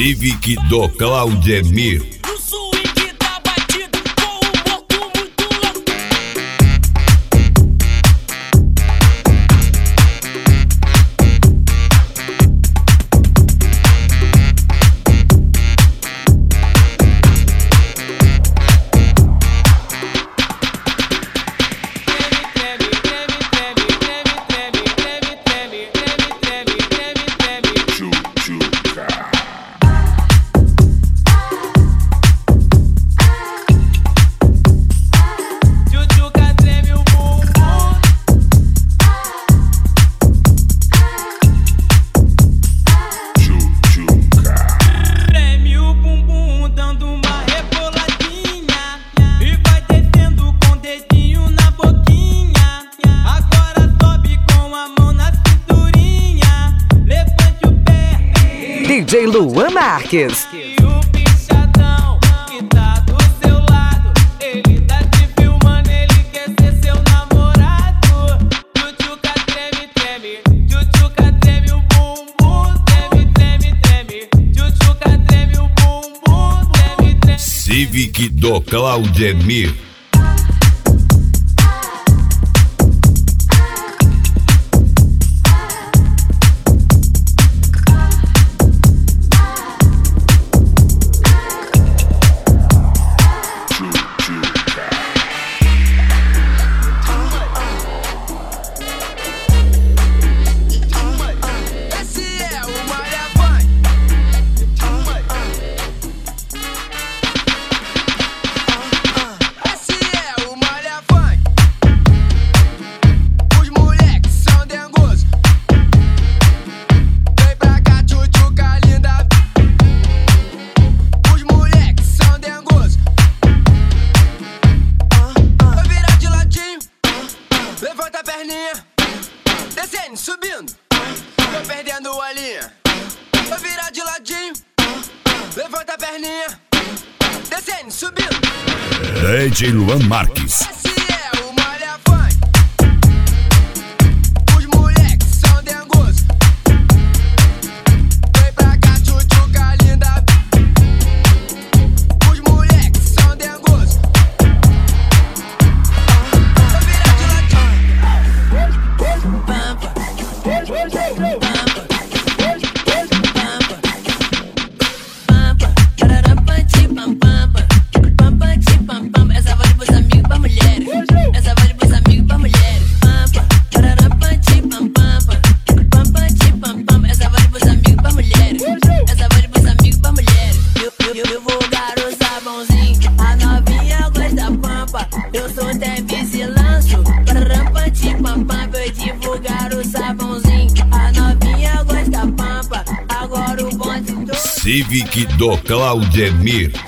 Civic do Claudemir. DJ Luan Marques. E o bichadão que tá do seu lado, ele tá te filmando, ele quer ser seu namorado. Tchutchuca treme, treme, tchutchuca treme o bumbum, treme, treme, treme, tchutchuca treme o bumbum, treme, treme. Civic do Claudemir. Levanta a perninha, descendo, subindo, tô perdendo a linha. Vou virar de ladinho, levanta a perninha, descendo, subindo. DJ Luan Marques. Esse é o Malha Funk. Os moleques são dengosos. Vem pra cá, tchutchuca linda. Os moleques são dengosos. Vou virar de ladinho. Pampa. Essa vale pros amigos pra mulheres. Essa vale pros amigos pra mulheres. Essa vale pros amigos pra mulheres. Essa vale pros amigos pra mulheres. Eu vou dar o sabãozinho. A novinha gosta pampa. Eu sou Tevez e lanço. Eu divulgar o sabãozinho. A novinha gosta pampa. Agora o bonde do Civic do Claudemir.